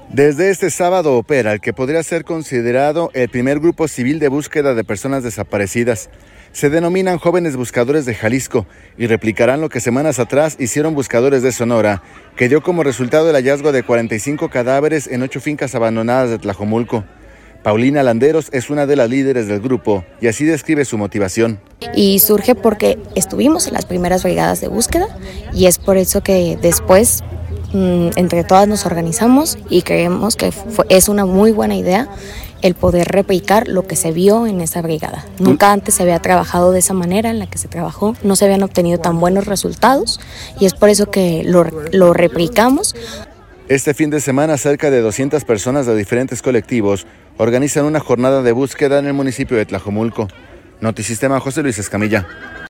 Desde este sábado opera el que podría ser considerado el primer grupo civil de búsqueda de personas desaparecidas. Se denominan Jóvenes Buscadores de Jalisco y replicarán lo que semanas atrás hicieron Buscadores de Sonora, que dio como resultado el hallazgo de 45 cadáveres en 8 fincas abandonadas de Tlajomulco. Paulina Landeros es una de las líderes del grupo y así describe su motivación. Y surge porque estuvimos en las primeras brigadas de búsqueda y es por eso que después entre todas nos organizamos y creemos que es una muy buena idea el poder replicar lo que se vio en esa brigada. Nunca antes se había trabajado de esa manera en la que se trabajó, no se habían obtenido tan buenos resultados y es por eso que lo replicamos. Este fin de semana cerca de 200 personas de diferentes colectivos organizan una jornada de búsqueda en el municipio de Tlajomulco. Notisistema, José Luis Escamilla.